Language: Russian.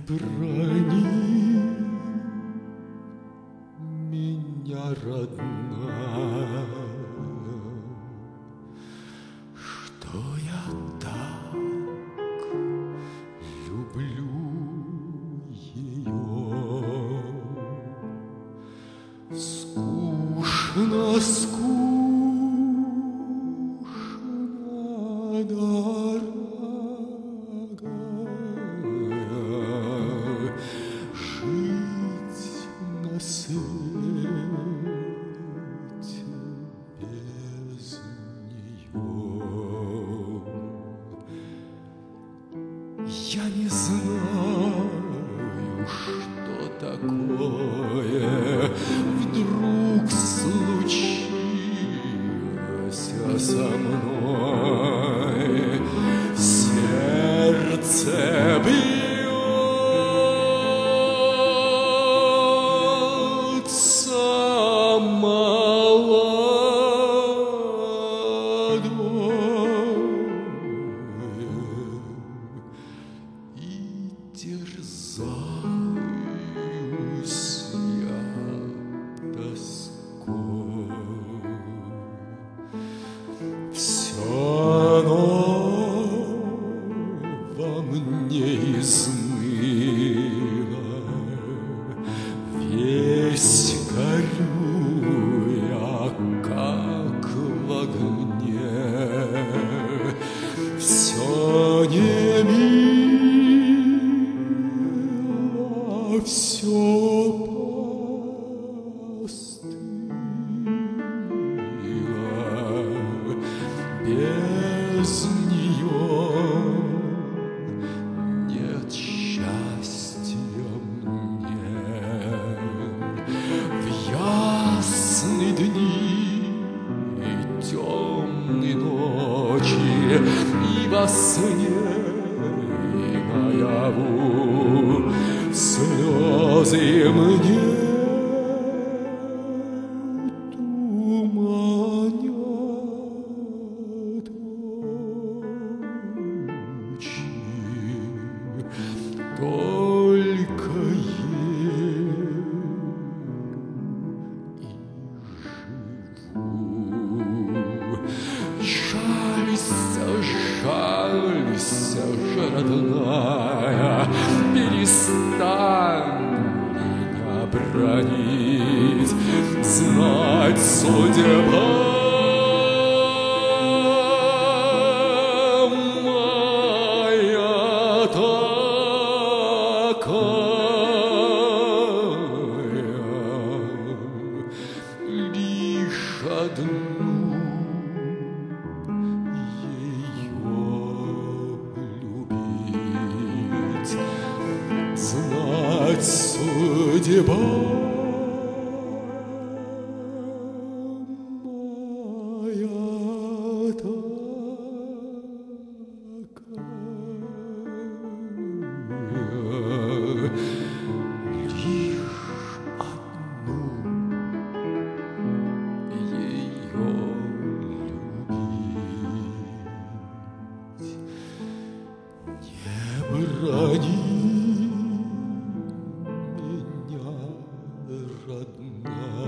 брони меня, родная, что я так люблю ее. Скучно, скучно, дорогая, жить на свете без нее. Я не знаю, что такое вдруг случилось со мной. Сердце бьется молодое, и терзаюсь я тоской. Все во мне измыло, весь горю я, как в огне. Все не мило, все постыло. Без нее нет счастья мне. В ясные дни и темные ночи, и во сне, и наяву слезы мне туманят очи. Только ей и живу. Жалься, жалься же, родная, перестань меня бранить. Знать судьба моя такая, лишь одну любить. Знать судьба моя такая, лишь одну ее любить. Не брони меня, родная,